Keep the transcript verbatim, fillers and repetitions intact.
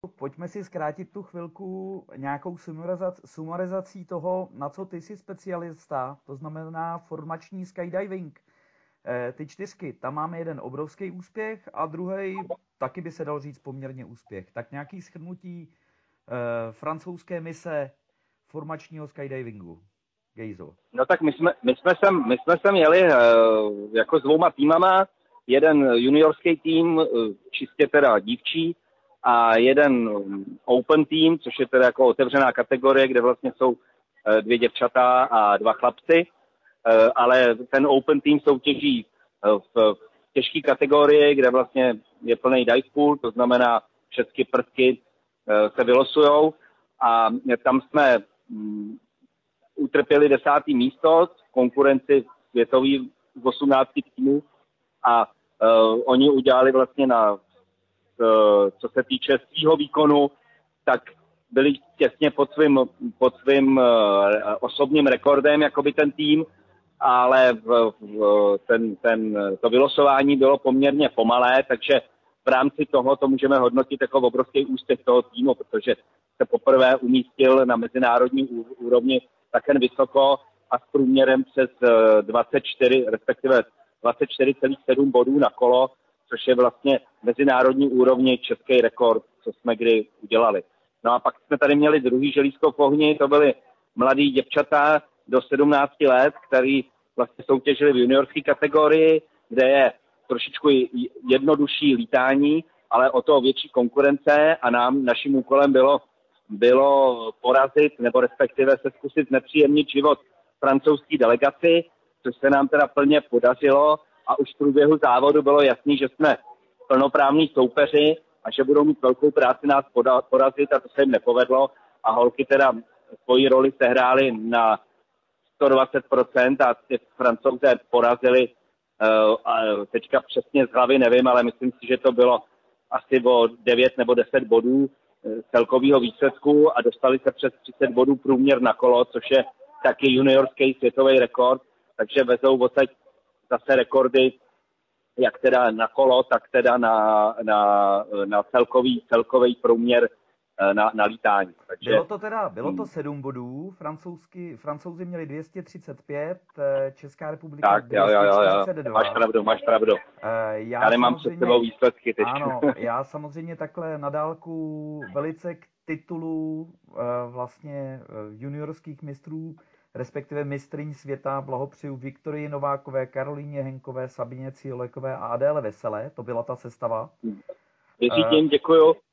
Pojďme si zkrátit tu chvilku nějakou sumarizac- sumarizací toho, na co ty jsi specialista, to znamená formační skydiving. Eh, Ty čtyřky, tam máme jeden obrovský úspěch a druhý taky by se dal říct poměrně úspěch. Tak nějaký shrnutí eh, francouzské mise formačního skydivingu. Gejzo. No tak my jsme, my jsme, sem, my jsme sem jeli uh, jako s dvouma týmama, jeden juniorský tým, uh, čistě teda dívčí, a jeden open tým, což je teda jako otevřená kategorie, kde vlastně jsou uh, dvě děvčata a dva chlapci, uh, ale ten open tým soutěží uh, v, v těžké kategorii, kde vlastně je plný dice pool, to znamená všechny prvky uh, se vylosujou a tam jsme um, utrpěli desátý místo v konkurenci světový z osmnácti týmů a uh, oni udělali vlastně na, uh, co se týče svýho výkonu, tak byli těsně pod svým, pod svým uh, osobním rekordem, jakoby ten tým, ale v, v, ten, ten, to vylosování bylo poměrně pomalé, takže v rámci toho to můžeme hodnotit jako obrovský úspěch toho týmu, protože se poprvé umístil na mezinárodní úrovni také vysoko a s průměrem přes dvacet čtyři, respektive dvacet čtyři celá sedm bodů na kolo, což je vlastně mezinárodní úrovni český rekord, co jsme kdy udělali. No a pak jsme tady měli druhý želízko v ohni, to byly mladí děvčata do sedmnácti let, který vlastně soutěžili v juniorské kategorii, kde je trošičku jednodušší lítání, ale o to větší konkurence a nám, naším úkolem bylo bylo porazit nebo respektive se zkusit nepříjemnit život francouzské delegaci, což se nám teda plně podařilo a už v průběhu závodu bylo jasný, že jsme plnoprávní soupeři a že budou mít velkou práci nás porazit a to se jim nepovedlo a holky teda svoji roli sehrály na sto dvacet procent a ty Francouze porazili uh, a teďka přesně z hlavy nevím, ale myslím si, že to bylo asi o devět nebo deset bodů celkového výsledku a dostali se přes třicet bodů průměr na kolo, což je taky juniorský světový rekord, takže vezou odsaď zase rekordy jak teda na kolo, tak teda na, na, na celkový, celkový průměr na, na lítání. Takže, bylo to teda, bylo to sedm bodů, francouzsky, Francouzi měli dvě stě třicet pět, Česká republika tak, dvě stě čtyřicet dva. Jo, jo, jo. Máš pravdu, máš pravdu. Já, já nemám před sebou výsledky teď. Ano, já samozřejmě takhle na dálku velice k titulu vlastně juniorských mistrů, respektive mistryň světa blahopřeju Viktorii Novákové, Karolíně Henkové, Sabině Cílekové a Adéle Veselé, to byla ta sestava. Věřím, děkuju.